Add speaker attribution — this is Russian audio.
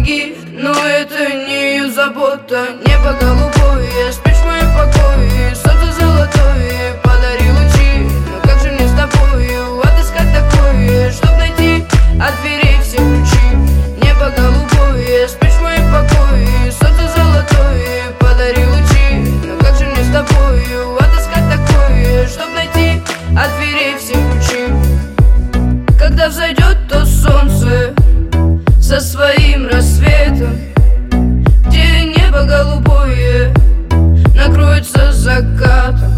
Speaker 1: долги, но это не ее забота. Небо голубое, спишь в моем покое, солнце золотое, подари лучи. Но как же мне с тобою отыскать такое, чтоб найти от дверей все ключи? Небо голубое, спишь в моем покое, солнце золотое, подари лучи. Но как же мне с тобою отыскать такое, чтоб найти от дверей все ключи? Когда взойдет то солнце со своим рассветом, где небо голубое накроется закатом,